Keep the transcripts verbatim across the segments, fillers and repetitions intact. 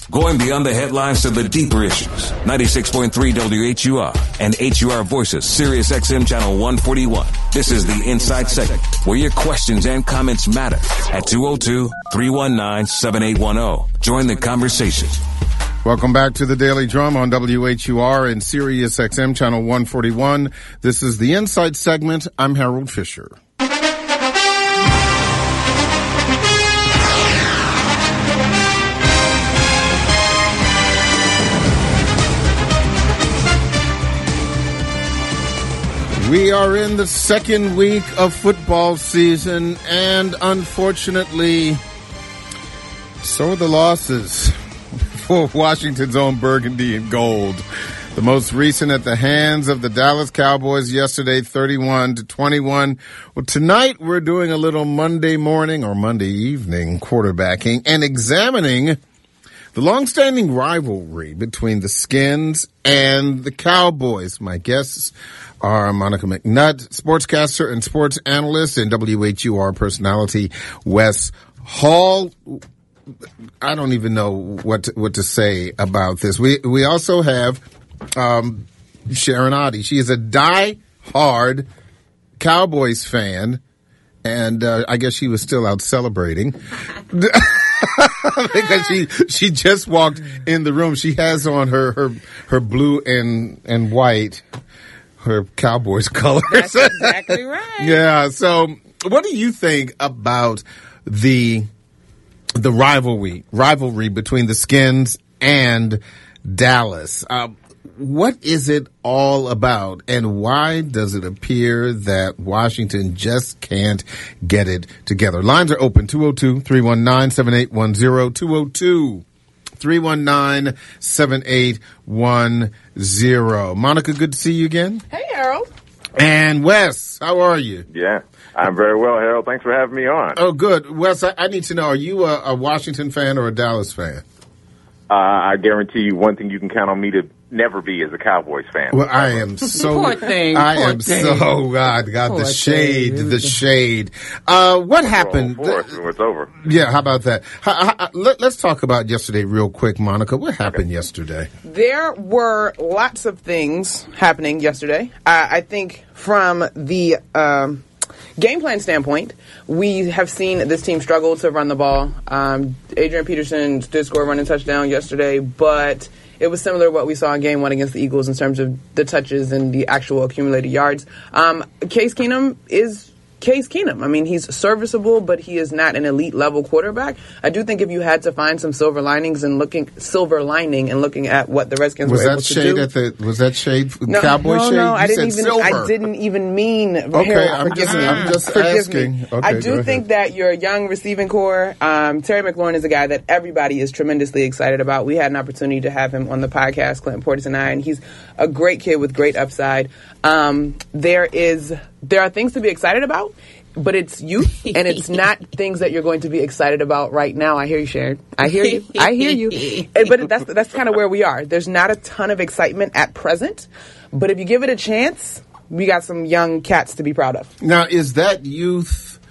Going beyond the headlines to the deeper issues. ninety-six point three W H U R and H U R Voices, Sirius X M Channel one forty-one. This is the Inside Segment, where your questions and comments matter. At two oh two, three one nine, seven eight one oh. Join the conversation. Welcome back to the Daily Drum on W H U R and Sirius X M Channel one forty-one. This is the Inside Segment. I'm Harold Fisher. We are in the second week of football season, and unfortunately, so are the losses for Washington's own burgundy and gold. The most recent at the hands of the Dallas Cowboys yesterday, thirty-one to twenty-one. Well, tonight we're doing a little Monday morning or Monday evening quarterbacking and examining the long-standing rivalry between the Skins and the Cowboys. My guests are Monica McNutt, sportscaster and sports analyst, and W H U R personality Wes Hall. I don't even know what to, what to say about this. We we also have um, Sharon Oddie. She is a die-hard Cowboys fan, and uh, I guess she was still out celebrating. Because she she just walked in the room. She has on her her, her blue and and white, her Cowboys colors. That's exactly right. Yeah. So, what do you think about the the rivalry rivalry between the Skins and Dallas? Uh, what is it all about, and why does it appear that Washington just can't get it together? Lines are open, two oh two, three one nine, seven eight one oh, two oh two, three one nine, seven eight one oh. Monica, good to see you again. Hey, Harold. And Wes, how are you? Yeah, I'm very well, Harold. Thanks for having me on. Oh, good. Wes, I, I need to know, are you a, a Washington fan or a Dallas fan? Uh, I guarantee you one thing you can count on me to never be as a Cowboys fan. Well, I am so. Poor thing. I poor am thing. so. God, God, Poor the shade, thing. the shade. Uh, what happened? Well, fourth, it's over. Yeah, how about that? How, how, let, let's talk about yesterday real quick, Monica. What happened okay. yesterday? There were lots of things happening yesterday. Uh, I think from the um, game plan standpoint, we have seen this team struggle to run the ball. Um, Adrian Peterson did score a running touchdown yesterday, but it was similar to what we saw in game one against the Eagles in terms of the touches and the actual accumulated yards. Um, Case Keenum is Case Keenum. I mean, he's serviceable, but he is not an elite level quarterback. I do think if you had to find some silver linings and looking silver lining and looking at what the Redskins was were that able to shade do. At the, was that shade No, Cowboy no, shade? no, You I didn't said even. silver. I didn't even mean. Okay, Harold, I'm forgive just, me. I'm just forgive asking. Me. Okay, I do think that your young receiving core, um, Terry McLaurin is a guy that everybody is tremendously excited about. We had an opportunity to have him on the podcast, Clinton Portis and I, and he's a great kid with great upside. Um, there is, there are things to be excited about. But it's youth, and it's not things that you're going to be excited about right now. I hear you, Sharon. I hear you. I hear you. But that's that's kind of where we are. There's not a ton of excitement at present, but if you give it a chance, we got some young cats to be proud of. Now, is that youth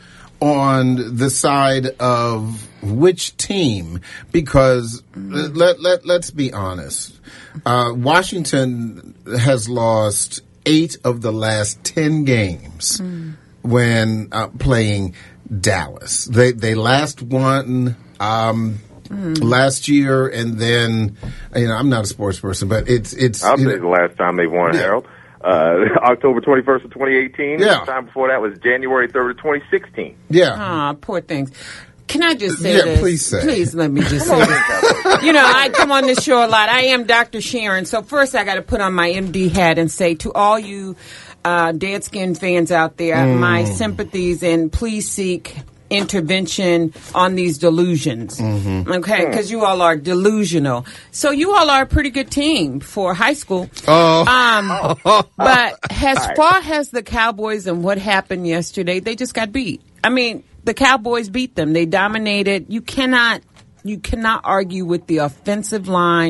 on the side of which team? Because mm. let let let's be honest, uh, Washington has lost eight of the last ten games. Mm. When uh, playing Dallas. They they last won um, mm. last year, and then, you know, I'm not a sports person, but it's... it's I'll say know, the last time they won, yeah. Harold. Uh, October twenty-first of twenty eighteen. Yeah. The time before that was January third of twenty sixteen. Yeah. Ah, poor things. Can I just say yeah, this? please say. Please let me just say this. You know, I come on this show a lot. I am Doctor Sharon. So first I got to put on my M D hat and say to all you uh, Deadskin fans out there, mm. my sympathies, and please seek intervention on these delusions. Mm-hmm. Okay, because you all are delusional. So you all are a pretty good team for high school. Oh. Um, but as far as the Cowboys and what happened yesterday, they just got beat. I mean, the Cowboys beat them. They dominated. You cannot, you cannot argue with the offensive line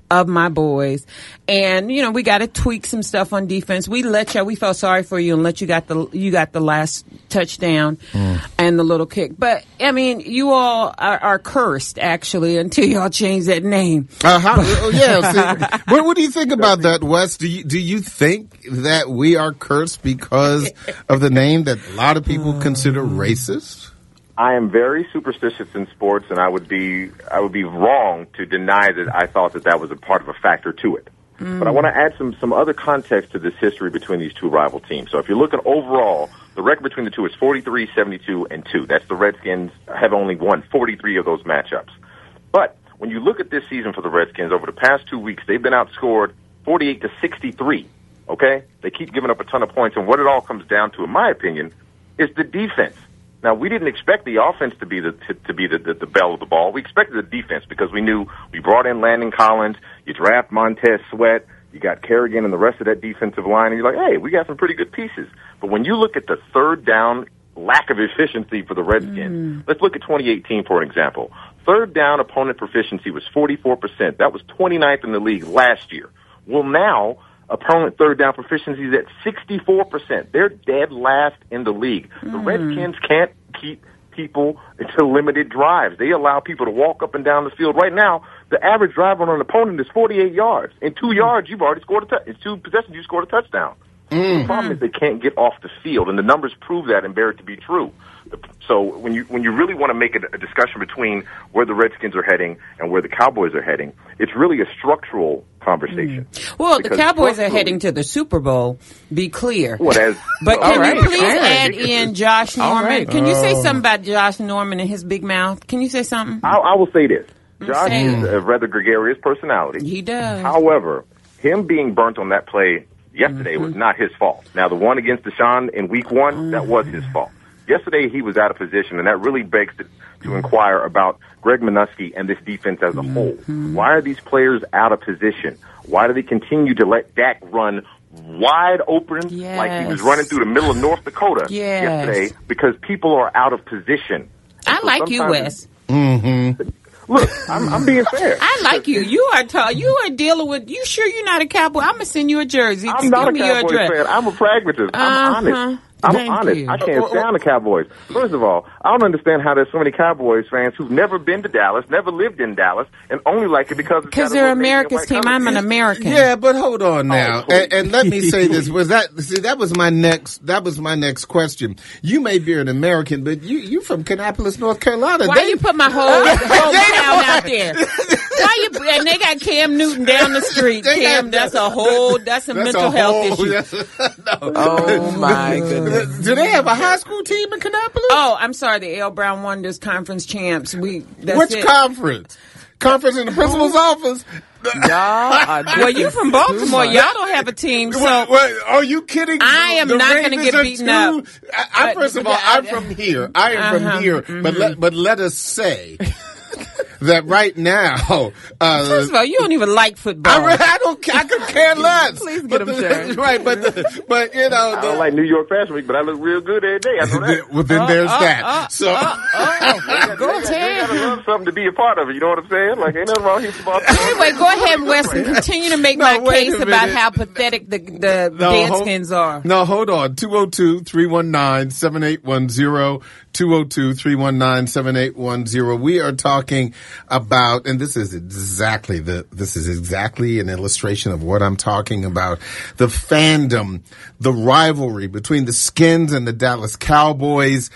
of my boys. And, you know, we got to tweak some stuff on defense. We let you, we felt sorry for you and let you got the, you got the last touchdown mm. and the little kick. But, I mean, you all are, are cursed, actually, until y'all change that name. Uh, how, yeah. See, what, what do you think about that, Wes? Do you, do you think that we are cursed because of the name that a lot of people consider racist? I am very superstitious in sports, and I would be I would be wrong to deny that I thought that that was a part of a factor to it. Mm. But I want to add some some other context to this history between these two rival teams. So if you look at overall, the record between the two is forty-three, seventy-two, and two. That's the Redskins have only won forty-three of those matchups. But when you look at this season for the Redskins, over the past two weeks, they've been outscored forty-eight to sixty-three. Okay? They keep giving up a ton of points, and what it all comes down to, in my opinion, is the defense. Now, we didn't expect the offense to be the to, to be the, the, the bell of the ball. We expected the defense because we knew we brought in Landon Collins, you draft Montez Sweat, you got Kerrigan and the rest of that defensive line, and you're like, hey, we got some pretty good pieces. But when you look at the third down lack of efficiency for the Redskins, mm. let's look at twenty eighteen, for an example. Third down opponent proficiency was forty-four percent. That was twenty-ninth in the league last year. Well, now opponent third down proficiency is at sixty-four percent. They're dead last in the league. Mm. The Redskins can't keep people to limited drives. They allow people to walk up and down the field. Right now, the average drive on an opponent is forty-eight yards. In two mm. yards, you've already scored a touchdown. In two possessions, you scored a touchdown. Mm. The problem is they can't get off the field, and the numbers prove that and bear it to be true. So when you when you really want to make a, a discussion between where the Redskins are heading and where the Cowboys are heading, it's really a structural conversation. Mm. Well, the Cowboys are heading to the Super Bowl. Be clear. Well, as, but well, can right. you please right. add in Josh Norman? Right. Can you say oh. something about Josh Norman and his big mouth? Can you say something? I, I will say this. Josh say is a rather gregarious personality. He does. However, him being burnt on that play yesterday mm-hmm. was not his fault. Now, the one against Deshaun in week one, mm-hmm. that was his fault. Yesterday, he was out of position, and that really begs to, to inquire about Greg Minuski and this defense as a mm-hmm. whole. Why are these players out of position? Why do they continue to let Dak run wide open yes. like he was running through the middle of North Dakota yes. yesterday? Because people are out of position. I so like you, Wes. Mm-hmm. Look, I'm, I'm being fair. I like you. You are ta- You are dealing with. You sure you're not a Cowboy? I'm gonna send you a jersey. I'm Just not give a me your Cowboys address. fan. I'm a pragmatist. I'm Uh-huh. honest. I'm Thank honest. you. I can't stand the Cowboys. First of all, I don't understand how there's so many Cowboys fans who've never been to Dallas, never lived in Dallas, and only like it because it's Because got a they're little navy and America's white team. colors. I'm an American. Yeah, but hold on now, Oh, and, and let me say this: was that see that was my next that was my next question. You may be an American, but you you from Kannapolis, North Carolina. Why They- you put my whole, whole town out there? Why you? And they got Cam Newton down the street. They Cam, got- that's a whole. That's a That's mental a health whole- issue. that's a- no. Oh my goodness. Do they have a high school team in Kannapolis? Oh, I'm sorry. The L. Brown Wonders Conference champs. We. That's Which it. conference? Conference in the principal's office. Y'all are Well, you from Baltimore. Y'all don't have a team, so What, what, are you kidding? I am The not gonna Ravens get are beaten too- up. I, I, But- first of all, I'm from here. I am Uh-huh. from here. Mm-hmm. But let but let us say that right now. Uh, first of all, you don't even like football. I, re- I don't. I could care less. Please get But him, the- Sharon. Right, but the, but you know. I The, don't like New York Fashion Week, but I look real good every day. I know that. well, then there's uh, that. uh, so. uh, Go You gotta ahead. love something to be a part of it. You know what I'm saying? Like, ain't nothing wrong here for Anyway, go ahead, Wes, and continue to make No, my wait case a about minute. how pathetic the the No, Deadskins hold, are. No, hold on. two oh two, three one nine, seven eight one zero. two oh two, three one nine, seven eight one zero. We are talking about, and this is exactly the, this is exactly an illustration of what I'm talking about. The fandom, the rivalry between the Skins and the Dallas Cowboys.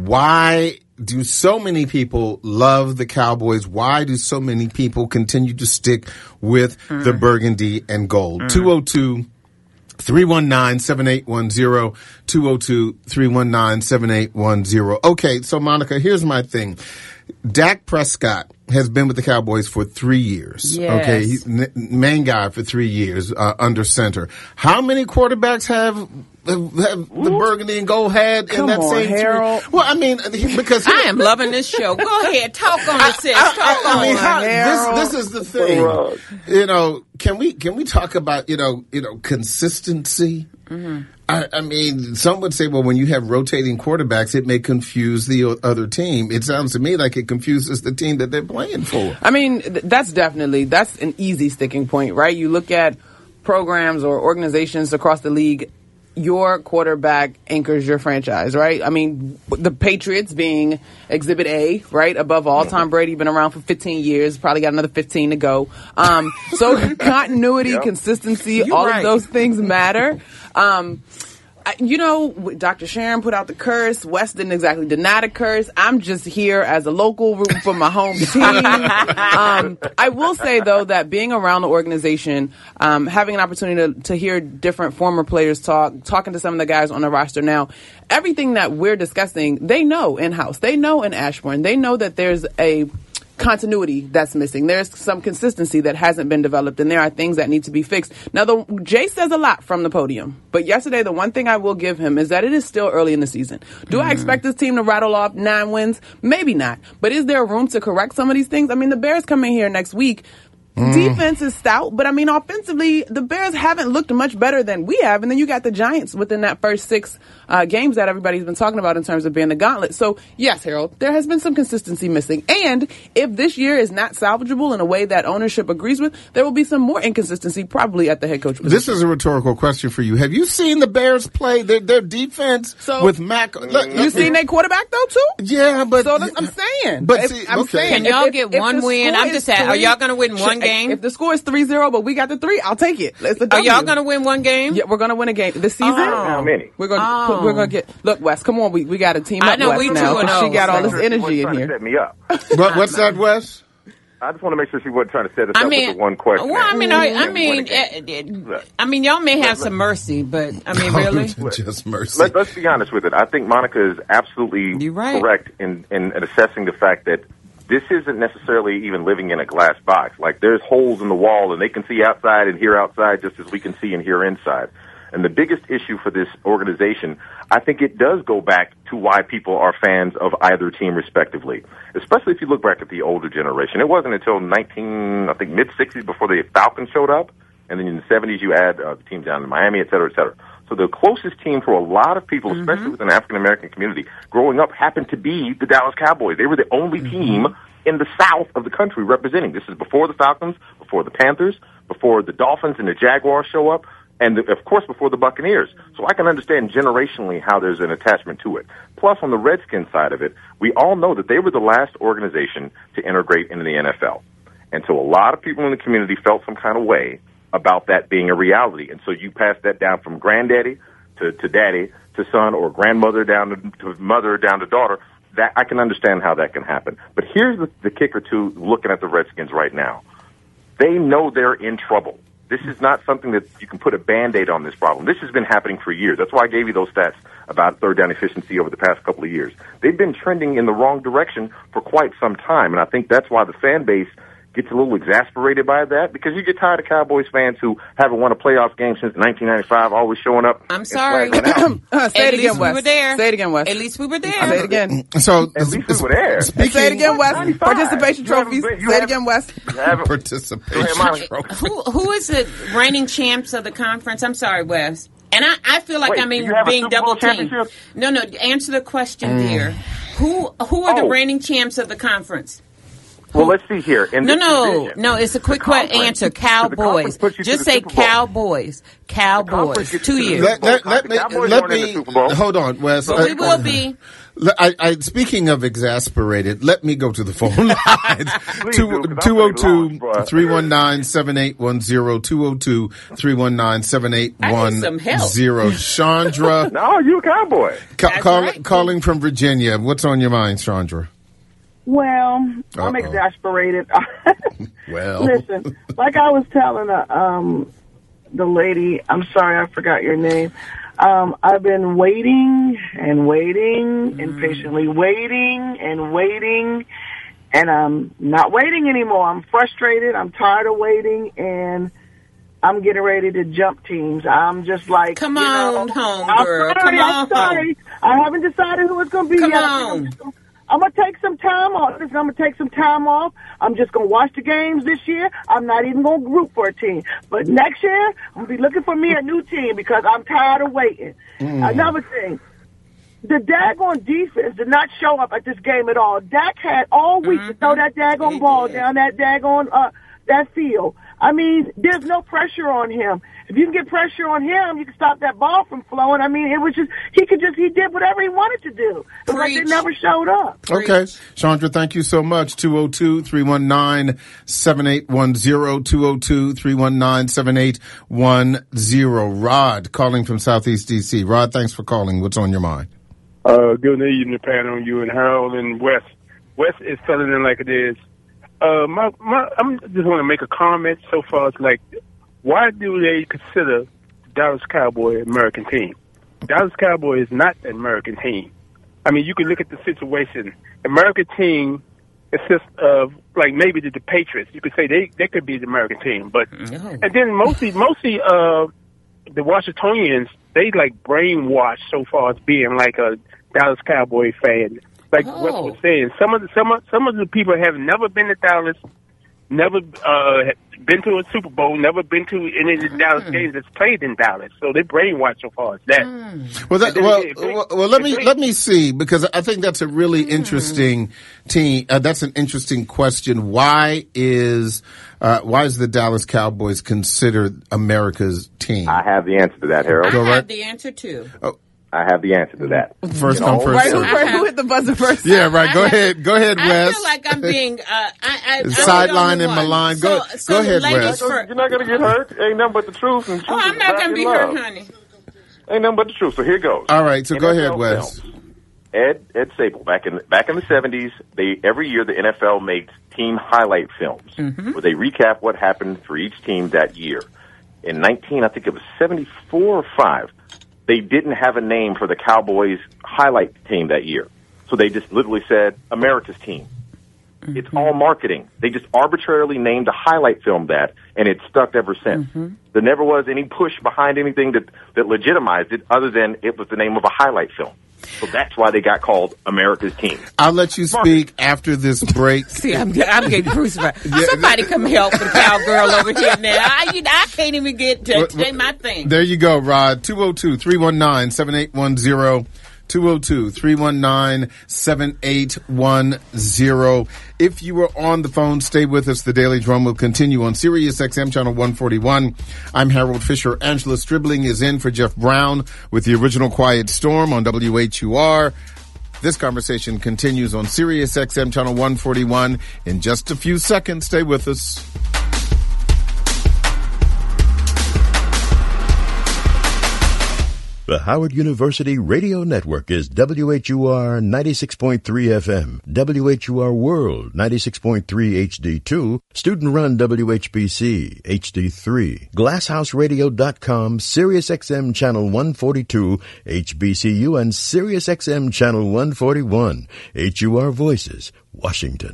Why do so many people love the Cowboys? Why do so many people continue to stick with mm. the burgundy and gold? Mm. two oh two, three one nine, seven eight one zero, two oh two, three one nine, seven eight one zero. Okay, so Monica, here's my thing. Dak Prescott has been with the Cowboys for three years. Yes. Okay, he's n- main guy for three years uh, under center. How many quarterbacks have have, have the burgundy and gold had in Come that on, same Harold. three? Well, I mean, because I am loving this show. Go ahead, talk on it, sis. I, Talk I, I on mean, it. how, Harold. this this is the thing. You know, can we can we talk about you know you know consistency? Mm-hmm. I, I mean, some would say, well, when you have rotating quarterbacks, it may confuse the other team. It sounds to me like it confuses the team that they're playing for. I mean, th- that's definitely, that's an easy sticking point, right? You look at programs or organizations across the league, your quarterback anchors your franchise, right? I mean, the Patriots being Exhibit A, right? Above all, Tom Brady been around for fifteen years, probably got another fifteen to go. Um, so continuity, yep. consistency, You're all right. of those things matter. Um, You know, Doctor Sharon put out the curse. Wes didn't exactly deny the curse. I'm just here as a local rooting for my home team. um, I will say, though, that being around the organization, um, having an opportunity to, to hear different former players talk, talking to some of the guys on the roster now, everything that we're discussing, they know in-house. They know in Ashburn. They know that there's a continuity that's missing. There's some consistency that hasn't been developed, and there are things that need to be fixed. Now, the, Jay says a lot from the podium, but yesterday, the one thing I will give him is that it is still early in the season. Do mm-hmm. I expect this team to rattle off nine wins? Maybe not. But is there room to correct some of these things? I mean, the Bears come in here next week. Mm. Defense is stout, but I mean, offensively, the Bears haven't looked much better than we have. And then you got the Giants within that first six uh, games that everybody's been talking about in terms of being the gauntlet. So, yes, Harold, there has been some consistency missing. And if this year is not salvageable in a way that ownership agrees with, there will be some more inconsistency probably at the head coach position. This is a rhetorical question for you. Have you seen the Bears play their, their defense so, with Mac? Look, you seen their quarterback, though, too? Yeah, but... So that's, I'm saying. But if, see, I'm okay. saying. Can y'all if, get if, one if win? I'm just saying, are y'all going to win one game? If the score is three zero, but we got the three, I'll take it. It's a Are W. y'all going to win one game? Yeah, we're going to win a game this season. Oh. How many? We're going to Oh. we're going to get. Look, Wes, come on, we we got to team I up. know, Wes we now. two and She oh, got all so. this energy She in wasn't trying to here. set me up. what, what's that, Wes? I just want to make sure she wasn't trying to set us I up mean, with the one question. Well, I mean, I, I And mean, win a game. eh, eh, I mean, y'all may have some mercy, but I mean, really, Just mercy. Let, let's be honest with it. I think Monica is absolutely You're right. correct in, in, in assessing the fact that this isn't necessarily even living in a glass box. Like, there's holes in the wall, and they can see outside and hear outside just as we can see and hear inside. And the biggest issue for this organization, I think it does go back to why people are fans of either team respectively, especially if you look back at the older generation. It wasn't until nineteen, I think, mid-sixties before the Falcons showed up, and then in the seventies you add uh, the teams down in Miami, et cetera, et cetera. So the closest team for a lot of people, mm-hmm. especially within the African-American community, growing up happened to be the Dallas Cowboys. They were the only mm-hmm. team in the south of the country representing. This is before the Falcons, before the Panthers, before the Dolphins and the Jaguars show up, and, the, of course, before the Buccaneers. So I can understand generationally how there's an attachment to it. Plus, on the Redskins side of it, we all know that they were the last organization to integrate into the N F L. And so a lot of people in the community felt some kind of way about that being a reality. And so you pass that down from granddaddy to, to daddy to son, or grandmother down to, to mother down to daughter. That I can understand how that can happen. But here's the, the kicker to looking at the Redskins right now. They know they're in trouble. This is not something that you can put a Band-Aid on this problem. This has been happening for years. That's why I gave you those stats about third down efficiency over the past couple of years. They've been trending in the wrong direction for quite some time, and I think that's why the fan base gets a little exasperated by that, because you get tired of Cowboys fans who haven't won a playoff game since nineteen ninety-five, always showing up. I'm sorry. uh, say At it again, least Wes. we were there. Say it again, Wes. At least we were there. Say it again. So, At least we were there. Speaking, Say it again, Wes. ninety-five. Participation You haven't trophies. been- you Say it haven't- again, Wes. You haven't- Participation Go ahead, trophy. Who who is the reigning champs of the conference? I'm sorry, Wes. And I, I feel like Wait, I'm do you have a being Super Bowl double teamed. championship? No, no. Answer the question, dear. Who who are the Oh. reigning champs of the conference? Well, let's see here. In No, this no, division, no. It's a quick the que- conference- answer. the conference Cowboys. puts you to Just the say Super Bowl. Cowboys. conference Cowboys. gets Two you to the years. Let, let, let The me, Cowboys let aren't in the me, Super Bowl. hold on, Wes. But we will be. I, I, speaking of exasperated, let me go to the phone lines. Please do, 'cause I'm two oh ready to two, launch, bro. three one nine, seven eight one zero, two oh two, three one nine, seven eight one zero. Chandra, No, you a Cowboy. ca- That's call, right. calling from Virginia. What's on your mind, Chandra? Well, I'm Uh-oh. exasperated. Well, Listen, like I was telling uh, um, the lady, I'm sorry, I forgot your name. Um, I've been waiting and waiting Mm. and patiently waiting and waiting, and I'm not waiting anymore. I'm frustrated. I'm tired of waiting, and I'm getting ready to jump teams. I'm just like, Come you on, know, home I'm girl. sorry, Come I'm on, sorry. I haven't decided who it's going to be Come yet. on. I'm going to take some time off. Listen, I'm going to take some time off. I'm just going to watch the games this year. I'm not even going to root for a team. But next year, I'm going to be looking for me a new team because I'm tired of waiting. Mm. Another thing, the daggone defense did not show up at this game at all. Dak had all week mm-hmm. to throw that daggone ball down that daggone uh, that field. I mean, there's no pressure on him. If you can get pressure on him, you can stop that ball from flowing. I mean, it was just, he could just, he did whatever he wanted to do. It was like they never showed up. Okay. Chandra, thank you so much. two oh two, three one nine, seven eight one zero, two oh two, three one nine, seven eight one zero. Rod, calling from Southeast D C. Rod, thanks for calling. What's on your mind? Uh, good evening, panel, you and Harold and Wes. Wes is telling it like it is. Uh, my, my, I'm just want to make a comment so far as like, why do they consider Dallas Cowboy an American team? Dallas Cowboy is not an American team. I mean, you can look at the situation. American team consists of, like, maybe the, the Patriots. You could say they, they could be the American team. But no. And then mostly, mostly uh, the Washingtonians, they, like, brainwashed so far as being, like, a Dallas Cowboy fan. Like oh. Wes was saying, some of the, some of, some of the people have never been to Dallas, never uh, been to a Super Bowl, never been to any of the mm. Dallas games that's played in Dallas. So they brainwashed so far as that. Mm. Well, that, well, it, well, well, let me it, let me see, because I think that's a really mm. interesting team. Uh, that's an interesting question. Why is uh, why is the Dallas Cowboys considered America's team? I have the answer to that, Harold. I Go have right. the answer too. Oh. I have the answer to that. First come, first right, serve. who, who hit the buzzer first? Yeah, right. Go I ahead. Have, go ahead, I Wes. I feel like I'm being uh, I, I, sidelined and maligned. Go, so, so go ahead, Wes. You're not going to get hurt. Ain't nothing but the truth. And truth oh, I'm not going to be love. hurt, honey. Ain't nothing but the truth. So here goes. All right. So N F L go ahead, Wes. Films. Ed Ed Sable back in back in the seventies. They every year the N F L makes team highlight films mm-hmm. where they recap what happened for each team that year. In nineteen, I think it was seventy-four or five. They didn't have a name for the Cowboys highlight team that year. So they just literally said, America's team. Mm-hmm. It's all marketing. They just arbitrarily named a highlight film that, and it's stuck ever since. Mm-hmm. There never was any push behind anything that, that legitimized it other than it was the name of a highlight film. So that's why they got called America's team. I'll let you speak after this break. See, I'm, I'm getting crucified. Yeah. Somebody come help the cowgirl over here now. I, you know, I can't even get to well, say my thing. There you go, Rod. two oh two, three one nine, seven eight one zero. two oh two, three one nine, seven eight one zero. If you are on the phone, stay with us. The Daily Drum will continue on Sirius X M Channel one forty-one. I'm Harold Fisher. Angela Stribling is in for Jeff Brown with the original Quiet Storm on W H U R. This conversation continues on Sirius X M Channel one forty-one in just a few seconds. Stay with us. The Howard University Radio Network is W H U R ninety-six point three F M, W H U R World ninety-six point three H D two, student-run W H B C H D three, glasshouse radio dot com, Sirius X M Channel one forty-two, H B C U, and Sirius X M Channel one forty-one, H U R Voices, Washington.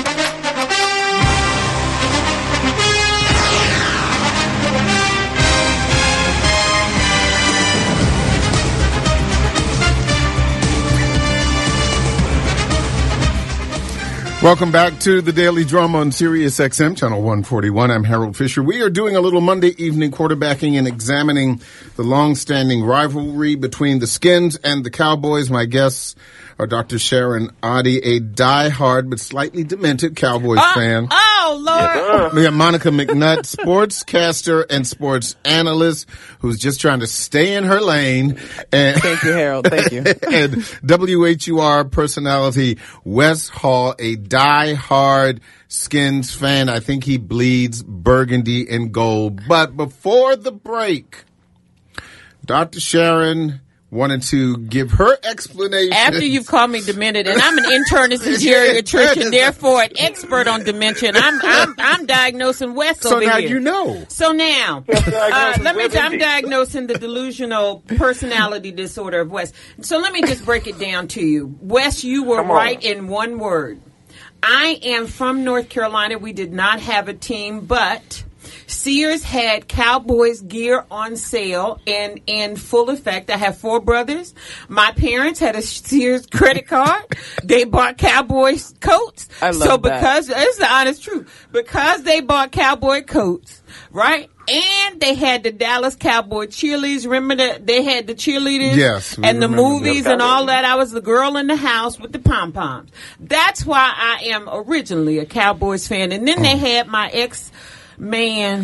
Welcome back to the Daily Drum on Sirius X M Channel one forty-one. I'm Harold Fisher. We are doing a little Monday evening quarterbacking and examining the long-standing rivalry between the Skins and the Cowboys. My guests are Doctor Sharon Oddie, a diehard but slightly demented Cowboys oh, fan. Oh, Lord. We have Monica McNutt, sportscaster and sports analyst, who's just trying to stay in her lane. And Thank you, Harold. Thank you. And W H U R personality Wes Hall, a diehard Skins fan. I think he bleeds burgundy and gold. But before the break, Doctor Sharon wanted to give her explanation. After you've called me demented, and I'm an internist and geriatrician, therefore an expert on dementia, I'm I'm I'm diagnosing Wes so over now here. you know. So now, uh, let me. I'm diagnosing the delusional personality disorder of Wes. So let me just break it down to you, Wes. You were right in one word. I am from North Carolina. We did not have a team, but Sears had Cowboys gear on sale and in full effect. I have four brothers. My parents had a Sears credit card. They bought Cowboys coats. I love so that. because it's the honest truth, because they bought Cowboy coats, right? And they had the Dallas Cowboy cheerleaders. Remember that they had the cheerleaders, Yes, we and the remember movies that. and all that. I was the girl in the house with the pom poms. That's why I am originally a Cowboys fan. And then they had my ex man.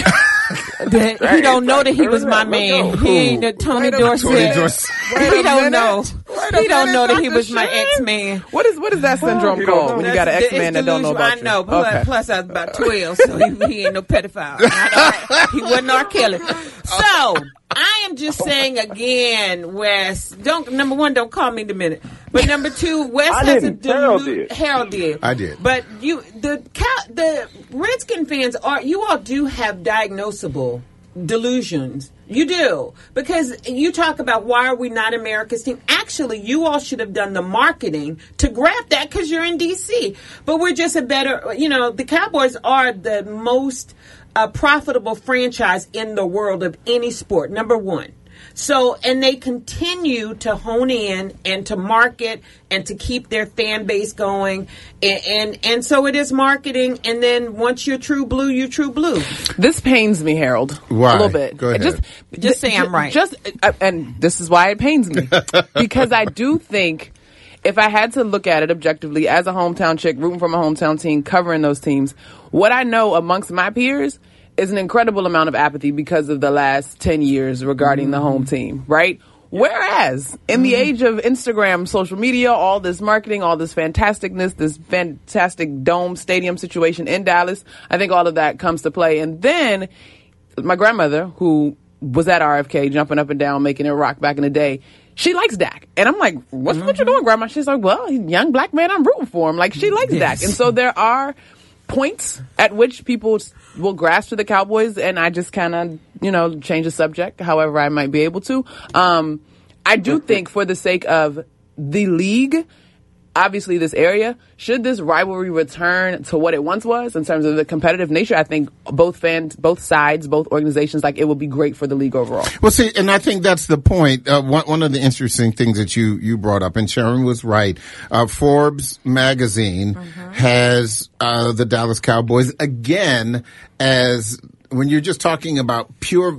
that he don't know that he was my man. He ain't the Tony Wait a- Dorsett. Tony Dorsett. He don't know. Wait a He don't minute, know that he Doctor was my Shane. ex man. What is what is that syndrome you don't called know. when you got an That's- ex man it's that don't know delusional. about I know. you? Plus, Okay. plus I was about twelve, so he, he ain't no pedophile. Not R- he wasn't R. Kelly. So I am just saying again, Wes. Don't number one, don't call me in a minute. But number two, Wes I has a didn't. Harold delu- did. Harold did. I did. But you, the cow, the Redskin fans are. You all do have diagnosable delusions. You do. Because you talk about why are we not America's team. Actually, you all should have done the marketing to grab that because you're in D C. But we're just a better, you know, the Cowboys are the most uh, profitable franchise in the world of any sport, number one. So, and they continue to hone in and to market and to keep their fan base going. And, and, and so it is marketing. And then once you're true blue, you're true blue. This pains me, Harold. Why? A little bit. Go ahead. Just, Just say I'm right. Just, uh, and this is why it pains me. Because I do think if I had to look at it objectively as a hometown chick, rooting for my hometown team, covering those teams, what I know amongst my peers is an incredible amount of apathy because of the last ten years regarding mm-hmm. the home team, right? Whereas in the age of Instagram, social media, all this marketing, all this fantasticness, this fantastic dome stadium situation in Dallas, I think all of that comes to play. And then my grandmother, who was at R F K jumping up and down, making it rock back in the day, she likes Dak. And I'm like, what's mm-hmm. what you doing, Grandma? She's like, well, he's a young black man, I'm rooting for him. Like, she likes yes. Dak. And so there are points at which people will grasp to the Cowboys, and I just kind of, you know, change the subject however I might be able to. Um, I do think for the sake of the league, obviously this area, should this rivalry return to what it once was in terms of the competitive nature, I think both fans, both sides, both organizations, like it would be great for the league overall. Well, see, and I think that's the point. Uh, one, one of the interesting things that you, you brought up, and Sharon was right. Uh, Forbes magazine mm-hmm. has, uh, the Dallas Cowboys again as, when you're just talking about pure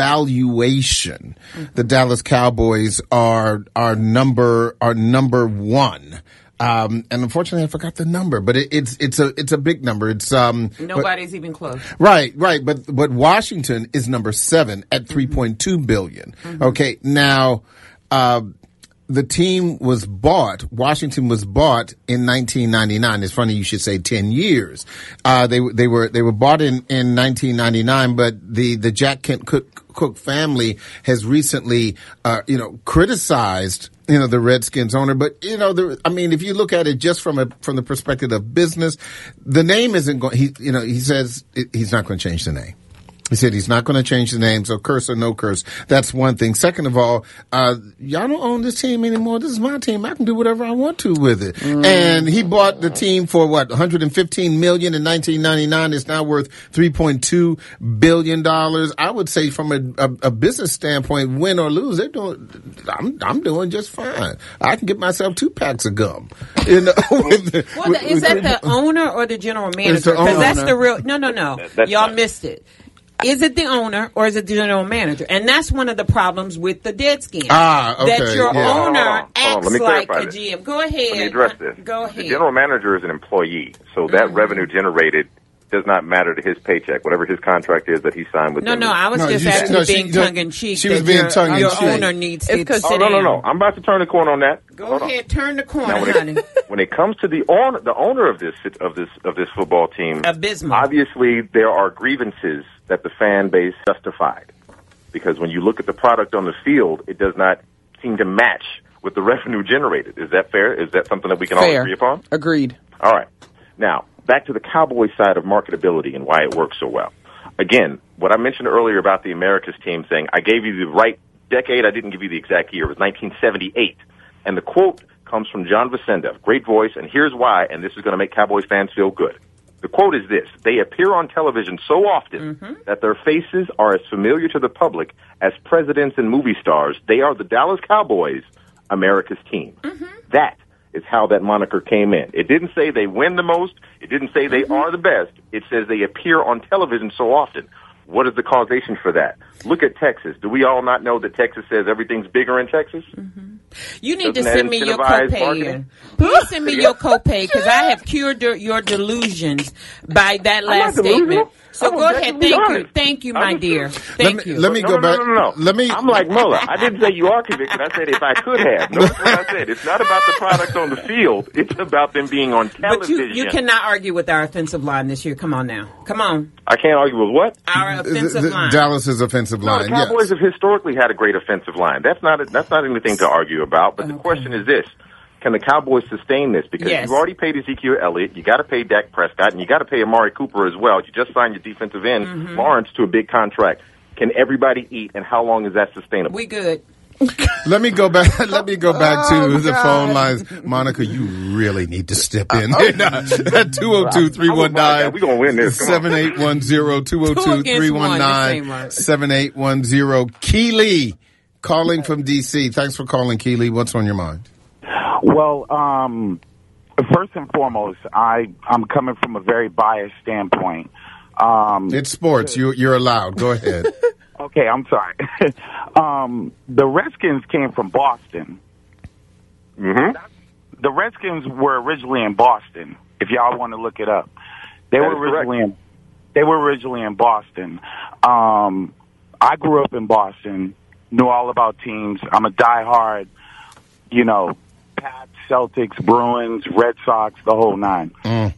valuation, mm-hmm. the Dallas Cowboys are, are number, are number one. Um, and unfortunately, I forgot the number, but it, it's it's a it's a big number. It's um nobody's but, even close. Right, right. But but Washington is number seven at three point two billion. Mm-hmm. Okay, now uh, the team was bought. Washington was bought in nineteen ninety-nine. It's funny you should say ten years. Uh, they they were they were bought in in nineteen ninety-nine, but the the Jack Kent Cook, Cook family has recently uh, you know criticized. You know, the Redskins owner, but you know, the, I mean, if you look at it just from a, from the perspective of business, the name isn't going, he, you know, he says it, he's not going to change the name. He said he's not going to change the name, so curse or no curse. That's one thing. Second of all, uh, y'all don't own this team anymore. This is my team. I can do whatever I want to with it. Mm. And he bought the team for what, one hundred fifteen million dollars in nineteen ninety-nine. It's now worth three point two billion dollars. I would say from a, a, a business standpoint, win or lose, they're doing, I'm, I'm doing just fine. I can get myself two packs of gum. You know, with the, well, with, is with, that the owner or the general manager? Because that's the real, no, no, no. That's Y'all not. missed it. Is it the owner or is it the general manager? And that's one of the problems with the Deadskins. Ah, okay. That your Yeah. owner Hold on, hold on. acts Let me like clarify a this. G M. Go ahead. Let me address this. Go ahead. The general manager is an employee, so that Mm-hmm. revenue generated does not matter to his paycheck, whatever his contract is that he signed with No, them. no, I was No, just you- actually no, she- being no, tongue in cheek. she was that being your, tongue in your cheek. owner needs to It's 'cause- sit Oh, no, no, down. no. I'm about to turn the corner on that. Go Hold on. ahead, turn the corner, Now, when honey. it, when it comes to the owner, the owner of this of this of this football team, Abysmal. obviously there are grievances that the fan base justified, because when you look at the product on the field, it does not seem to match with the revenue generated. Is that fair? Is that something that we can all Fair. agree upon? Agreed. All right. Now, back to the Cowboys side of marketability and why it works so well. Again, what I mentioned earlier about the Americas team saying, I gave you the right decade, I didn't give you the exact year. It was nineteen seventy-eight. And the quote comes from John Vicenda, great voice, and here's why, and this is going to make Cowboys fans feel good. The quote is this: "They appear on television so often mm-hmm. that their faces are as familiar to the public as presidents and movie stars. They are the Dallas Cowboys, America's team." Mm-hmm. That is how that moniker came in. It didn't say they win the most. It didn't say they mm-hmm. are the best. It says they appear on television so often. What is the causation for that? Look at Texas. Do we all not know that Texas says everything's bigger in Texas? Mm-hmm. You need Doesn't to send me your copay in. Please send me your copay because I have cured your delusions by that last statement. So go ahead. Thank honest. you. Thank you, my dear. Thank let me, you. Let me no, go no, back. No, no, no, no. Let me. I'm like Muller. I didn't say you are convicted. I said if I could have. Notice what I said. It's not about the product on the field. It's about them being on television. But you, you cannot argue with our offensive line this year. Come on now. Come on. I can't argue with what? Our offensive the, the, line. Dallas's offensive no, line. The Cowboys yes. have historically had a great offensive line. That's not a, that's not anything to argue about. But okay. the question is this: can the Cowboys sustain this? Because yes. you've already paid Ezekiel Elliott, you got to pay Dak Prescott, and you got to pay Amari Cooper as well. You just signed your defensive end mm-hmm. Lawrence to a big contract. Can everybody eat, and how long is that sustainable? We good. Let me go back. Let me go back to oh, the God. phone lines. Monica, you really need to step in. At two oh two, three one nine, seven eight one zero, two oh two, three one nine, seven eight one zero. Keely calling from D C. Thanks for calling, Keely. What's on your mind? Well, um, first and foremost, I, I'm coming from a very biased standpoint. Um, it's sports. You, you're allowed. Go ahead. Okay, I'm sorry. um, the Redskins came from Boston. Mm-hmm. The Redskins were originally in Boston, if y'all want to look it up. They that were originally in, they were originally in Boston. Um, I grew up in Boston, knew all about teams. I'm a diehard, you know, Pats, Celtics, Bruins, Red Sox, the whole nine. Mm.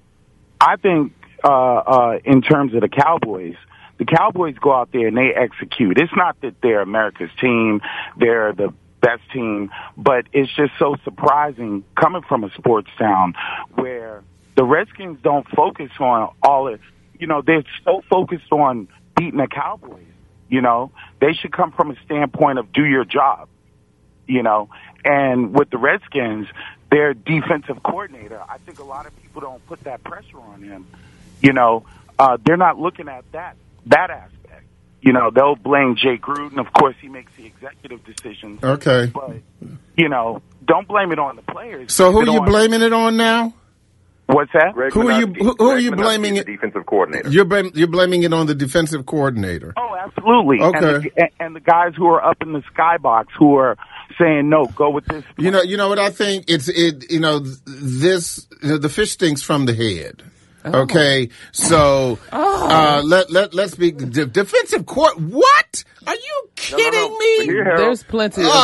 I think uh, uh, in terms of the Cowboys, the Cowboys go out there and they execute. It's not that they're America's team, they're the best team, but it's just so surprising coming from a sports town where the Redskins don't focus on all it. You know, they're so focused on beating the Cowboys. You know, they should come from a standpoint of do your job, you know. And with the Redskins, their defensive coordinator, I think a lot of people don't put that pressure on him. You know, uh, they're not looking at that. That aspect, you know, they'll blame Jay Gruden. Of course, he makes the executive decisions. Okay, but you know, don't blame it on the players. So who are you blaming it on now? What's that? Greg who are you? Who, who are you Minusky, blaming it? The defensive coordinator. You're blam, you're blaming it on the defensive coordinator. Oh, absolutely. Okay, and the, and the guys who are up in the skybox who are saying no, go with this plan. You know, you know what I think? It's it. You know, this you know, the fish stinks from the head. Oh. Okay, so oh. uh, let let let's be de- defensive court. What? Are you kidding no, no, no. me? Here, There's plenty of blame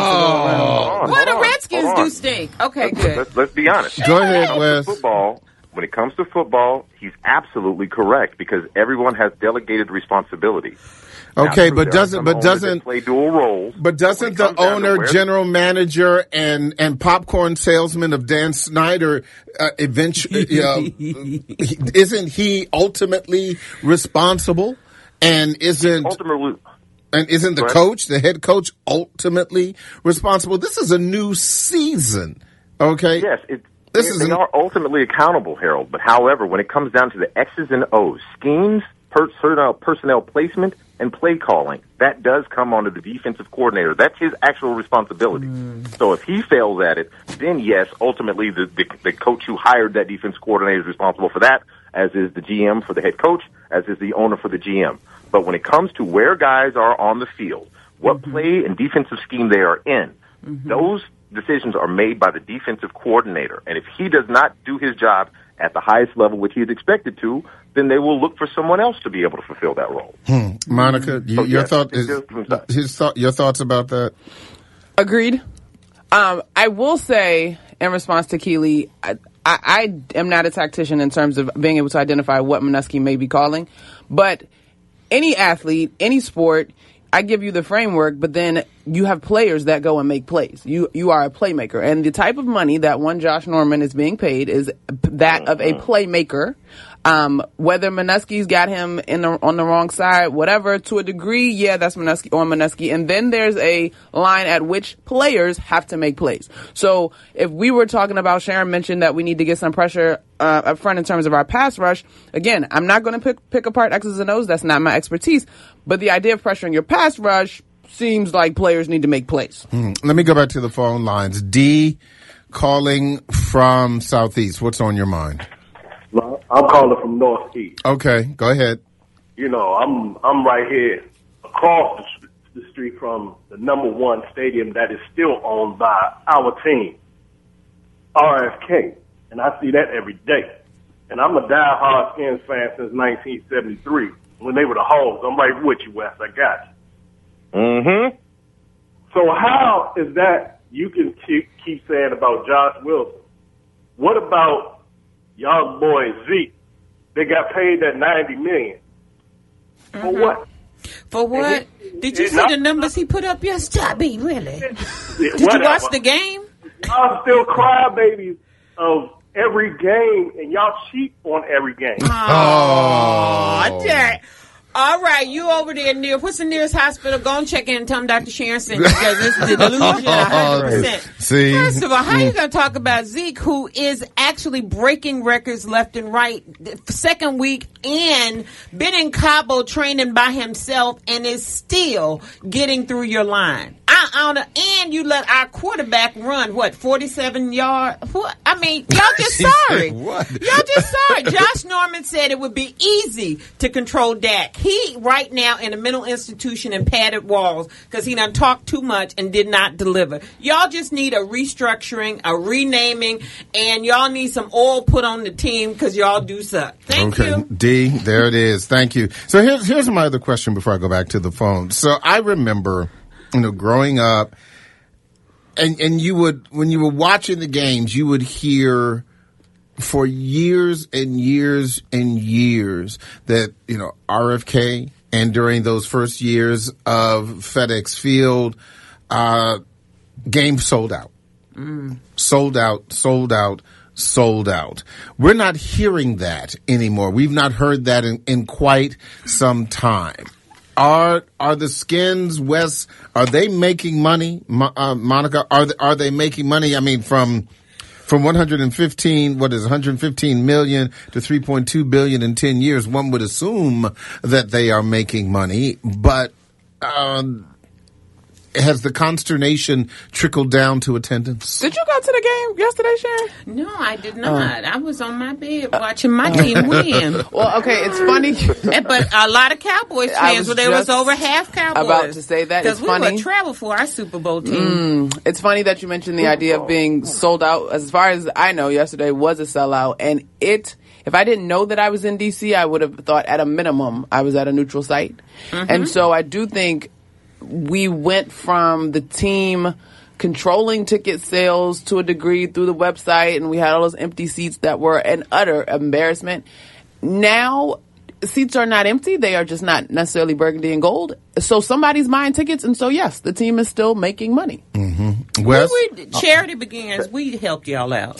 oh. to go What the Redskins do stink. Okay, let's, good. Let's, let's be honest. Go ahead, when Wes. Football. When it comes to football, he's absolutely correct because everyone has delegated responsibility. Okay, now, but doesn't but doesn't play dual roles? But doesn't the owner, general manager, and and popcorn salesman of Dan Snyder uh, eventually uh, isn't he ultimately responsible? And isn't ultimately and isn't the coach, the head coach, ultimately responsible? This is a new season. Okay. Yes, it, this they, is they an, are ultimately accountable, Harold. But however, when it comes down to the X's and O's, schemes, personnel, personnel placement, and play calling, that does come onto the defensive coordinator. That's his actual responsibility. Mm. So if he fails at it, then yes, ultimately the, the, the coach who hired that defense coordinator is responsible for that, as is the G M for the head coach, as is the owner for the G M. But when it comes to where guys are on the field, what mm-hmm. play and defensive scheme they are in, mm-hmm. those decisions are made by the defensive coordinator. And if he does not do his job at the highest level, which he is expected to, then they will look for someone else to be able to fulfill that role. Hmm. Monica, you, so, your yes, thought is his thought. Your thoughts about that? Agreed. Um, I will say, in response to Keely, I, I, I am not a tactician in terms of being able to identify what Minusky may be calling, but any athlete, any sport, I give you the framework, but then you have players that go and make plays. You you are a playmaker. And the type of money that one Josh Norman is being paid is that of a playmaker. Um, whether Manusky's got him in the, on the wrong side, whatever, to a degree, yeah, that's Manusky on Manusky. And then there's a line at which players have to make plays. So if we were talking about, Sharon mentioned that we need to get some pressure uh, up front in terms of our pass rush. Again, I'm not going to pick, pick apart X's and O's. That's not my expertise. But the idea of pressuring your pass rush seems like players need to make plays. Hmm. Let me go back to the phone lines. D calling from Southeast. What's on your mind? I'm calling from Northeast. Okay, go ahead. You know, I'm I'm right here across the, the street from the number one stadium that is still owned by our team, R F K, and I see that every day. And I'm a diehard Skins fan since nineteen seventy-three when they were the Hogs. I'm right with you, Wes. I got you. Mm-hmm. So how is that you can keep, keep saying about Josh Wilson? What about y'all boy Zeke? They got paid that ninety million dollars. Mm-hmm. For what? For what? He, Did you see not, the numbers he put up yesterday? Really? Did whatever. you watch the game? Y'all still crybabies of every game, and y'all cheat on every game. Oh, oh. Jack. All right, you over there near, what's the nearest hospital? Go and check in and tell them Doctor Sharon sent you, because it's the delusion one hundred percent. See? First of all, how are you going to talk about Zeke, who is actually breaking records left and right, second week, and been in Cabo training by himself and is still getting through your line? I, I don't, and you let our quarterback run, what, forty-seven yards? What? I mean, y'all just sorry. What? Y'all just sorry. Josh Norman said it would be easy to control Dak. He, right now, in a mental institution and padded walls because he done talked too much and did not deliver. Y'all just need a restructuring, a renaming, and y'all need some oil put on the team because y'all do suck. Thank okay. you. D, there it is. Thank you. So here's, here's my other question before I go back to the phone. So I remember, you know, growing up, and, and you would, when you were watching the games, you would hear for years and years and years that, you know, R F K and during those first years of FedEx Field, uh, games sold out. Mm. Sold out, sold out, sold out. We're not hearing that anymore. We've not heard that in, in quite some time. Are are the Skins, Wes, are they making money, uh, Monica? Are they, are they making money? I mean, from From one hundred fifteen, what is one hundred fifteen million to three point two billion in ten years, one would assume that they are making money, but um, has the consternation trickled down to attendance? Did you go to the game yesterday, Sharon? No, I did not. Uh, I was on my bed watching my team win. Well, okay, it's funny. But a lot of Cowboys fans, well, there was over half Cowboys. About to say that. It's we funny. Because we would travel for our Super Bowl team. Mm, it's funny that you mentioned the idea of being sold out. As far as I know, yesterday was a sellout, and it... If I didn't know that I was in D C, I would have thought at a minimum I was at a neutral site. Mm-hmm. And so I do think we went from the team controlling ticket sales to a degree through the website, and we had all those empty seats that were an utter embarrassment. Now, seats are not empty. They are just not necessarily burgundy and gold. So somebody's buying tickets, and so, yes, the team is still making money. Mm-hmm. Wes? We, we, charity begins. We helped y'all out.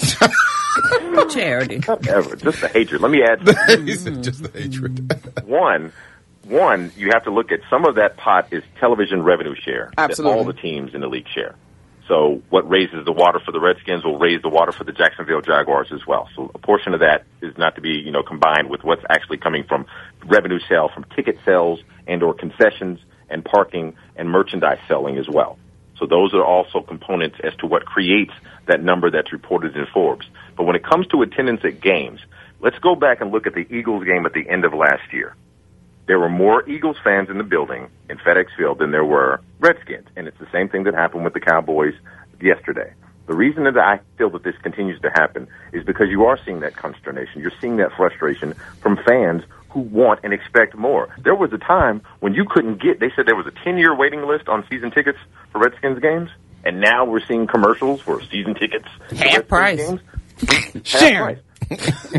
Charity. Ever. Just the hatred. Let me add something. Just the hatred. One, one, you have to look at some of that pot is television revenue share. Absolutely. That all the teams in the league share. So what raises the water for the Redskins will raise the water for the Jacksonville Jaguars as well. So a portion of that is not to be, you know, combined with what's actually coming from revenue sale from ticket sales and or concessions and parking and merchandise selling as well. So those are also components as to what creates that number that's reported in Forbes. But when it comes to attendance at games, let's go back and look at the Eagles game at the end of last year. There were more Eagles fans in the building in FedEx Field than there were Redskins. And it's the same thing that happened with the Cowboys yesterday. The reason that I feel that this continues to happen is because you are seeing that consternation. You're seeing that frustration from fans who want and expect more. There was a time when you couldn't get, they said there was a ten-year waiting list on season tickets for Redskins games, and now we're seeing commercials for season tickets. Half price. Games. Sure. You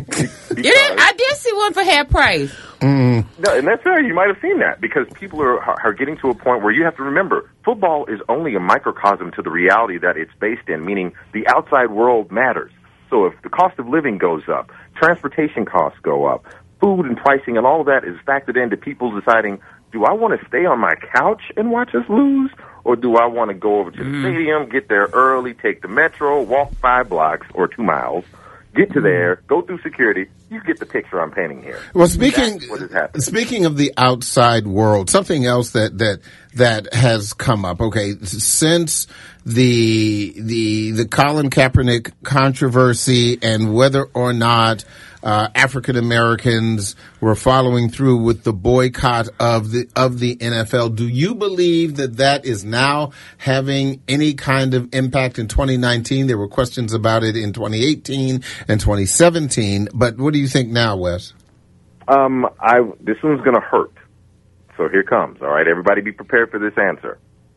did, I did see one for half price. Mm. No, and that's fair. You might have seen that because people are are getting to a point where you have to remember football is only a microcosm to the reality that it's based in, meaning the outside world matters. So if the cost of living goes up, Transportation costs go up. Food and pricing and all of that is factored into people deciding, do I want to stay on my couch and watch us lose? Or do I want to go over to the Mm. stadium, get there early, take the metro, walk five blocks or two miles, get to there, go through security? You get the picture I'm painting here. Well, speaking That's what is happening. speaking of the outside world, something else that that that has come up. Okay, since the the the Colin Kaepernick controversy and whether or not uh, African Americans were following through with the boycott of the of the N F L, do you believe that that is now having any kind of impact in twenty nineteen? There were questions about it in twenty eighteen and twenty seventeen, but what do you think now, Wes? Um, I this one's going to hurt. So here comes. All right, everybody, be prepared for this answer.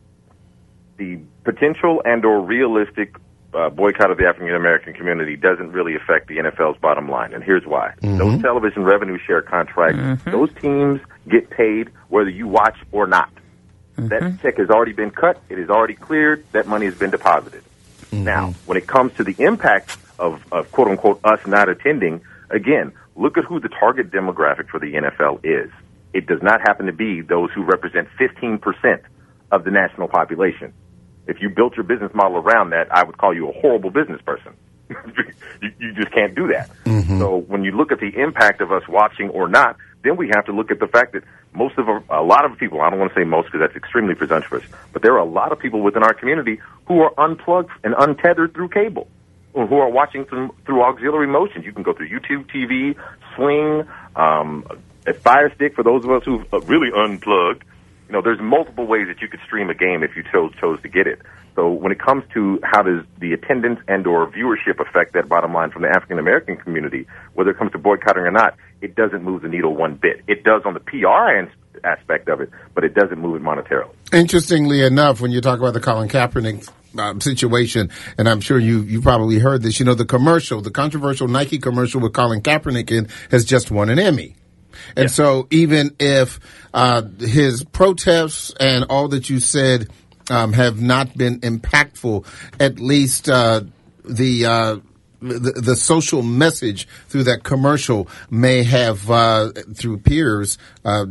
The potential and/or realistic uh, boycott of the African American community doesn't really affect the N F L's bottom line, and here's why: Mm-hmm. those television revenue share contracts, Mm-hmm. those teams get paid whether you watch or not. Mm-hmm. That check has already been cut. It is already cleared. That money has been deposited. Mm-hmm. Now, when it comes to the impact of, of quote unquote us not attending, again, look at who the target demographic for the N F L is. It does not happen to be those who represent fifteen percent of the national population. If you built your business model around that, I would call you a horrible business person. you, you just can't do that. Mm-hmm. So when you look at the impact of us watching or not, then we have to look at the fact that most of our, a lot of people, I don't want to say most because that's extremely presumptuous, but there are a lot of people within our community who are unplugged and untethered through cable, or who are watching through, through auxiliary motions. You can go through YouTube T V, Sling, um, a Fire Stick for those of us who are really unplugged. You know, there's multiple ways that you could stream a game if you chose chose to get it. So when it comes to how does the attendance and or viewership affect that bottom line from the African American community, whether it comes to boycotting or not, it doesn't move the needle one bit. It does on the P R aspect of it, but it doesn't move it monetarily. Interestingly enough, when you talk about the Colin Kaepernick um, situation, and I'm sure you you probably heard this, you know, the commercial, the controversial Nike commercial with Colin Kaepernick in has just won an Emmy. And yeah. So even if uh, his protests and all that you said um, have not been impactful, at least uh, the, uh, the the social message through that commercial may have, uh, through peers, uh,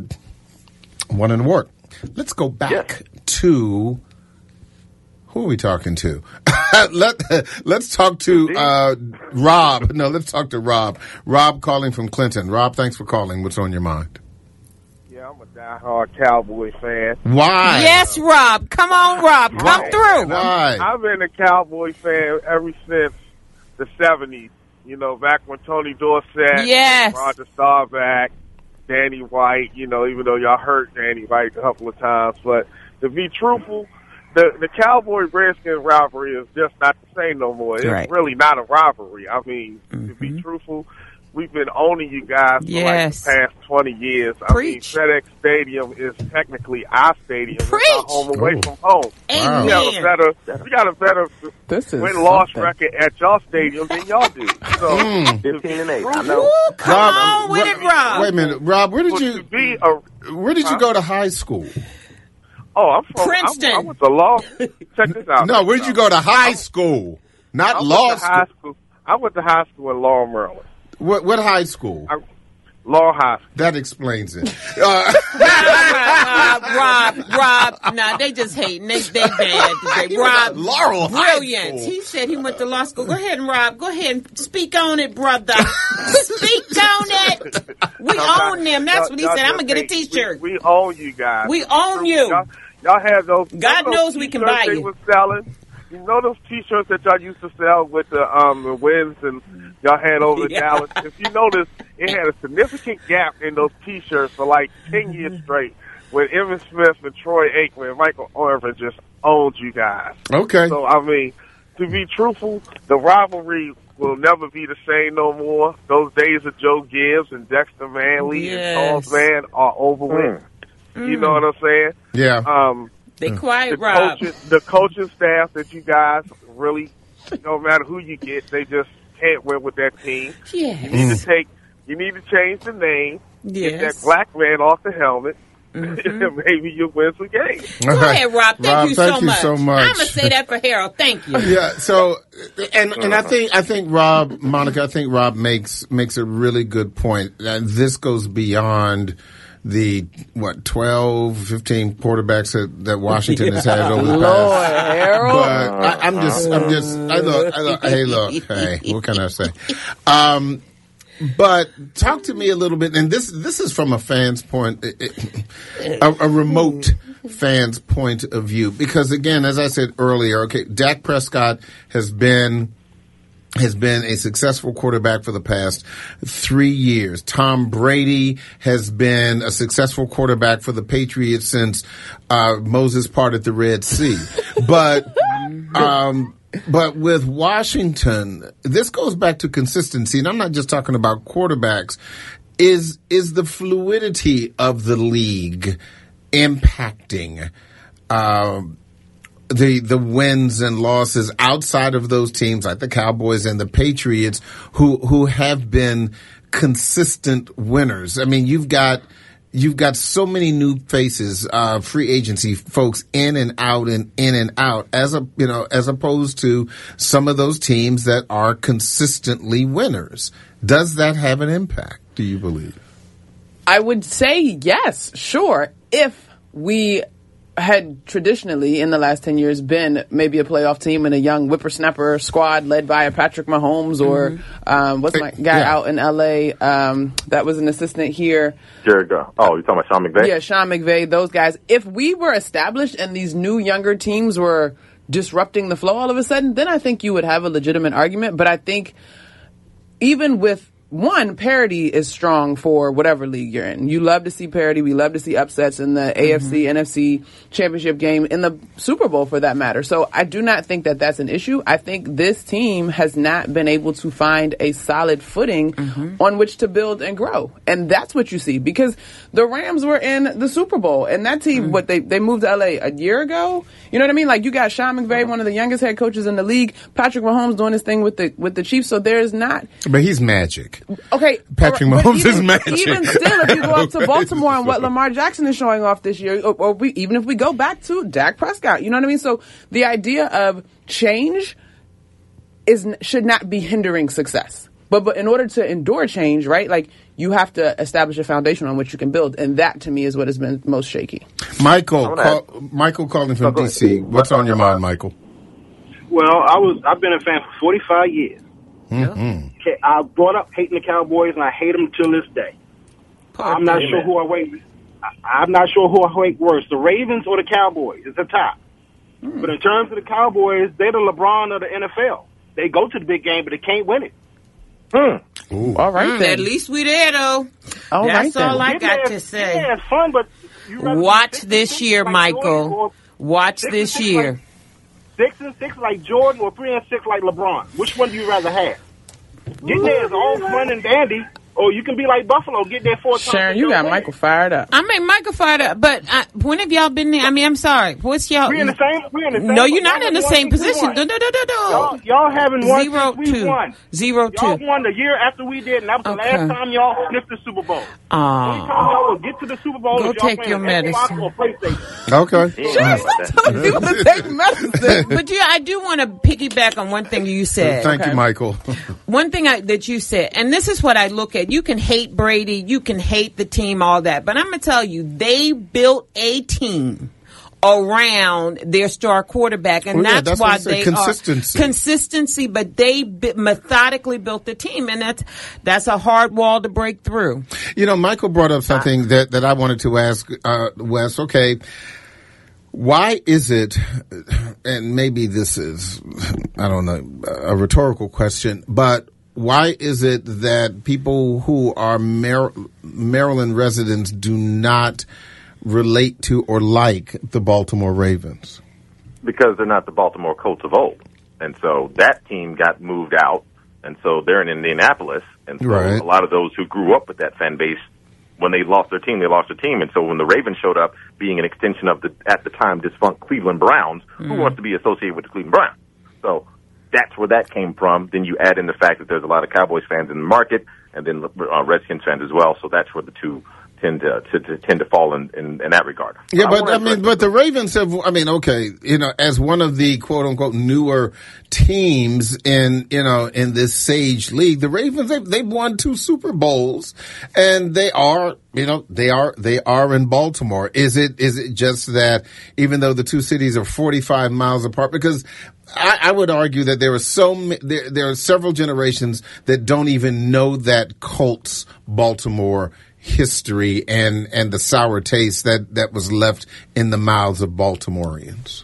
won an award. Let's go back yeah. to... Who are we talking to? Let, let's talk to uh, Rob. No, let's talk to Rob. Rob calling from Clinton. Rob, thanks for calling. What's on your mind? Yeah, I'm a diehard Cowboy fan. Why? Yes, Rob. Come on, Rob. Come Why? through. Why? I've been a Cowboy fan ever since the seventies. You know, back when Tony Dorsett, yes. Roger Staubach, Danny White, you know, even though y'all hurt Danny White a couple of times. But to be truthful, The the Cowboy-Redskins rivalry is just not the same no more. It's right. really not a rivalry. I mean, mm-hmm. to be truthful, we've been owning you guys for yes. like the past twenty years. Preach. I mean, FedEx Stadium is technically our stadium. Preach. It's our home away oh. from home. Amen. We got a better, we got a better win-loss record at y'all stadium than y'all do. So, mm. fifteen and eight. I know. Ooh, come Rob, on with it, Rob. Wait a minute, Rob. Where did well, you be a, Where did you huh? go to high school? Oh, I'm from Princeton. I'm, I went to law. Check this out. No, where did you go to high school? Not I law went to school. high school. I went to high school in Laurel, Maryland. What, what high school? I, Laurel High School. That explains it. Uh, Rob, Rob, Rob. Nah, they just hating. They, they bad today. Rob, Laurel brilliant. High School. He said he went to law school. Go ahead, and Rob. Go ahead and speak on it, brother. Speak on it. We no, own them. That's what he said. I'm gonna get a T-shirt. We, we own you guys. We own you. Y'all, y'all have those. God those knows we can buy they you. Was selling. You know those T-shirts that y'all used to sell with the um the wins and y'all had over yeah. in Dallas. If you notice, it had a significant gap in those T-shirts for like ten years straight. When Emmitt Smith and Troy Aikman and Michael Irvin just owned you guys. Okay. So I mean, to be truthful, the rivalry will never be the same no more. Those days of Joe Gibbs and Dexter Manley yes. and Charles Mann are over with. Mm. You know what I'm saying? Yeah. Um. They quiet, the Rob. Coaches, the coaching staff that you guys really, no matter who you get, they just can't win with that team. Yes. You need to take, you need to change the name, yes. get that black man off the helmet, mm-hmm. maybe you'll win some games. Go ahead, Rob. Thank Rob, you, thank so, you much. so much. I'm gonna say that for Harold. Thank you. Yeah. So, and and I think I think Rob, Monica, I think Rob makes makes a really good point. And this goes beyond the what twelve, fifteen quarterbacks that, that Washington yeah. has had over the Lord, past. Harold. But I, I'm just, I'm just, I look, I look, hey, look, hey, what can I say? Um, but talk to me a little bit, and this this is from a fan's point, a, a remote fan's point of view, because again, as I said earlier, okay, Dak Prescott has been. has been a successful quarterback for the past three years. Tom Brady has been a successful quarterback for the Patriots since uh, Moses parted the Red Sea. But um, but with Washington, this goes back to consistency, and I'm not just talking about quarterbacks. Is is the fluidity of the league impacting Um, the the wins and losses outside of those teams like the Cowboys and the Patriots who who have been consistent winners? I mean, you've got you've got so many new faces, uh, free agency folks in and out and in and out, as a you know, as opposed to some of those teams that are consistently winners. Does that have an impact, do you believe? I would say yes, sure, if we had traditionally in the last ten years been maybe a playoff team and a young whippersnapper squad led by a Patrick Mahomes or mm-hmm. um, what's my guy yeah. out in L A um, that was an assistant here. Jared Goff. Oh, you're talking about Sean McVay? Yeah, Sean McVay, those guys. If we were established and these new younger teams were disrupting the flow all of a sudden, then I think you would have a legitimate argument. But I think even with one, parity is strong for whatever league you're in. You love to see parity. We love to see upsets in the mm-hmm. A F C, N F C championship game, in the Super Bowl for that matter. So I do not think that that's an issue. I think this team has not been able to find a solid footing mm-hmm. on which to build and grow. And that's what you see, because the Rams were in the Super Bowl and that team, mm-hmm. what they, they moved to L A a year ago. You know what I mean? Like, you got Sean McVay, one of the youngest head coaches in the league, Patrick Mahomes doing his thing with the, with the Chiefs. So there's not. But he's magic. Okay. Patrick Mahomes even, is magic. Even still, if you go up to Baltimore and what Lamar Jackson is showing off this year, or, or we, even if we go back to Dak Prescott, you know what I mean? So the idea of change is should not be hindering success. But but in order to endure change, right, like, you have to establish a foundation on which you can build. And that, to me, is what has been most shaky. Michael, call, Michael calling from D C. What's on your mind, Michael? Well, I was, I've been a fan for forty-five years. Mm-hmm. I brought up hating the Cowboys, and I hate them till this day. I'm not sure who I hate. I'm not sure who I hate worse, the Ravens or the Cowboys. It's the top. Mm. But in terms of the Cowboys, they're the LeBron of the N F L. They go to the big game, but they can't win it. Mm. Ooh. All right, mm, then. At least we there, though. All That's right, all then. I got yeah, to say. Yeah, it's fun, but you watch this year, like Michael. Watch this year. Like six and six like Jordan or three and six like LeBron. Which one do you rather have? Getting there is all fun and dandy, or you can be like Buffalo, get there four times. Sharon, you got win. Michael fired up. I mean, Michael fired up, but uh, when have y'all been there? I mean, I'm sorry. What's y'all? We're in the same. We're in the same. No, you're not in the same position. No, no, no, no, no. Y'all, y'all haven't won Zero since we two. won. Zero y'all two. won the year after we did, and that was the Okay. last time y'all sniffed the Super Bowl. Aw. Only time y'all will get to the Super Bowl Go is y'all take playing your an Xbox medicine. or PlayStation. Okay. Sharon, stop telling people to take medicine. But yeah, I do want to piggyback on one thing you said. Thank Okay. you, Michael. One thing I, that you said, and this is what I look at. You can hate Brady, you can hate the team, all that, but I'm going to tell you, they built a team around their star quarterback, and Well, yeah, that's, that's what I why said, they consistency. are consistency. But they b- methodically built the team, and that's that's a hard wall to break through. You know, Michael brought up something that, that I wanted to ask uh, Wes. Okay, why is it, and maybe this is, I don't know, a rhetorical question, but why is it that people who are Mar- Maryland residents do not relate to or like the Baltimore Ravens? Because they're not the Baltimore Colts of old. And so that team got moved out, and so they're in Indianapolis. And so Right. a lot of those who grew up with that fan base, when they lost their team, they lost their team. And so when the Ravens showed up, being an extension of the, at the time, defunct Cleveland Browns, Mm. who wants to be associated with the Cleveland Browns? So that's where that came from. Then you add in the fact that there's a lot of Cowboys fans in the market, and then uh, Redskins fans as well. So that's where the two tend to, to, to tend to fall in, in, in that regard. Yeah, but but I, I mean, but the Ravens have, I mean, okay, you know, as one of the quote unquote newer teams in, you know, in this Sage League, the Ravens, they've, they've won two Super Bowls and they are, you know, they are, they are in Baltimore. Is it, is it just that even though the two cities are forty-five miles apart, because I, I would argue that there are so there, there are several generations that don't even know that Colts Baltimore history and, and the sour taste that, that was left in the mouths of Baltimoreans.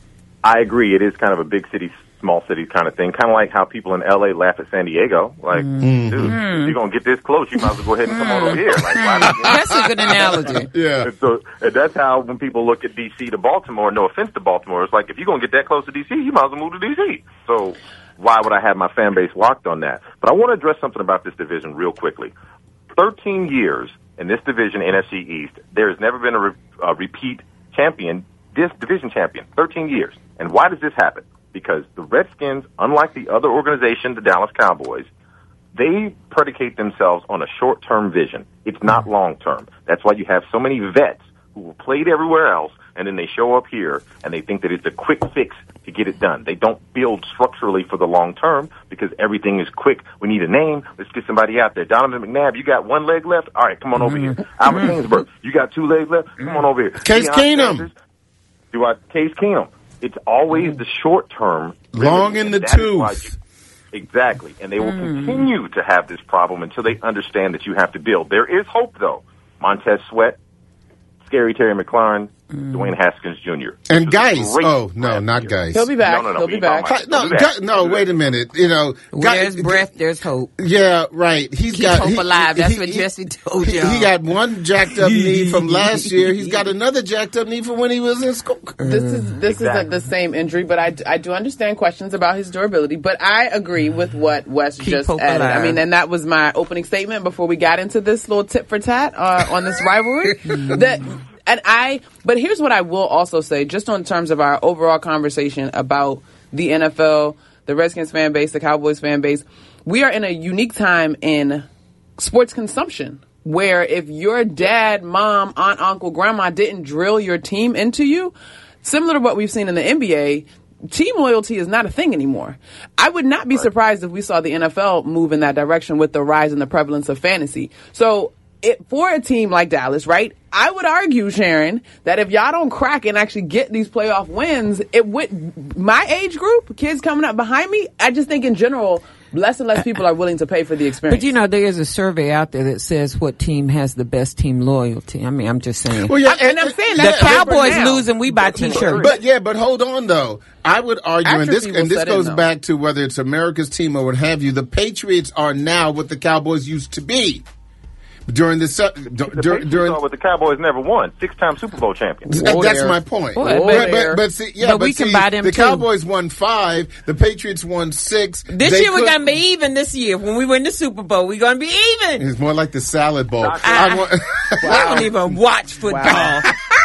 I agree. It is kind of a big city, small city kind of thing. Kind of like how people in L A laugh at San Diego. Like, mm-hmm. dude, if you're going to get this close, you might as well go ahead and come on over here. Like, why that's a good analogy. Yeah. And so and that's how when people look at D C to Baltimore, no offense to Baltimore, it's like, if you're going to get that close to D C, you might as well move to D C. So why would I have my fan base locked on that? But I want to address something about this division real quickly. thirteen years in this division, N F C East, there has never been a, re- a repeat champion, this division champion, thirteen years. And why does this happen? Because the Redskins, unlike the other organization, the Dallas Cowboys, they predicate themselves on a short-term vision. It's not long-term. That's why you have so many vets who have played everywhere else, and then they show up here, and they think that it's a quick fix to get it done. They don't build structurally for the long term because everything is quick. We need a name. Let's get somebody out there. Donovan McNabb, you got one leg left? All right, come on over here. Albert Kingsburg, you got two legs left? Come on over here. Case Keenum. Do I Case Keenum? It's always the short term. Long in the tooth. Exactly. And they will mm. continue to have this problem until they understand that you have to build. There is hope, though. Montez Sweat, Scary Terry McLaurin, mm. Dwayne Haskins Junior And Guys. Oh, no, not year. Guys. He'll be back. No, no, no, He'll be back. My, no, Guy, no, wait a minute. You know, there's Guy, breath, there's hope. Yeah, right. He's Keep got hope he, alive. That's he, what he, Jesse told you. He, he got one jacked up knee from last year. He's got another jacked up knee from when he was in school. This is this exactly. isn't the same injury, but I, I do understand questions about his durability. But I agree with what Wes Keep just added. alive. I mean, and that was my opening statement before we got into this little tit for tat uh, on this rivalry. that. And I, but here's what I will also say, just on terms of our overall conversation about the N F L, the Redskins fan base, the Cowboys fan base. We are in a unique time in sports consumption where if your dad, mom, aunt, uncle, grandma didn't drill your team into you, similar to what we've seen in the N B A, team loyalty is not a thing anymore. I would not be surprised if we saw the N F L move in that direction with the rise in the prevalence of fantasy. So, It, for a team like Dallas, right, I would argue, Sharon, that if y'all don't crack and actually get these playoff wins, it would, my age group, kids coming up behind me, I just think in general, less and less people are willing to pay for the experience. But you know, there is a survey out there that says what team has the best team loyalty. I mean, I'm just saying. Well, yeah, I, and I'm saying the that's Cowboys losing, we buy T-shirts. But yeah, but hold on though. I would argue, and this and this goes in, back to whether it's America's team or what have you. The Patriots are now what the Cowboys used to be. During the, the during, during what the Cowboys never won, six-time Super Bowl champions. Boy, that's my point. Boy, but, but, but see, yeah, but we but can see, buy them the too. Cowboys won five. The Patriots won six. This they year we're could, gonna be even. This year when we win the Super Bowl, we're gonna be even. It's more like the salad bowl. I, I, want, I don't even watch football. Wow.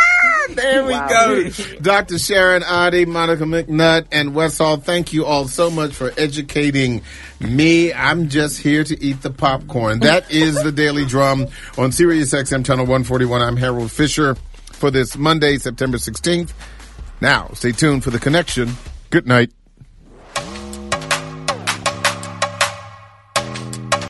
There we wow. go. Doctor Sharon Adi, Monica McNutt, and Wes Hall, thank you all so much for educating me. I'm just here to eat the popcorn. That is the Daily Drum on Sirius X M Channel one forty-one. I'm Harold Fisher for this Monday, September sixteenth. Now, stay tuned for The Connection. Good night.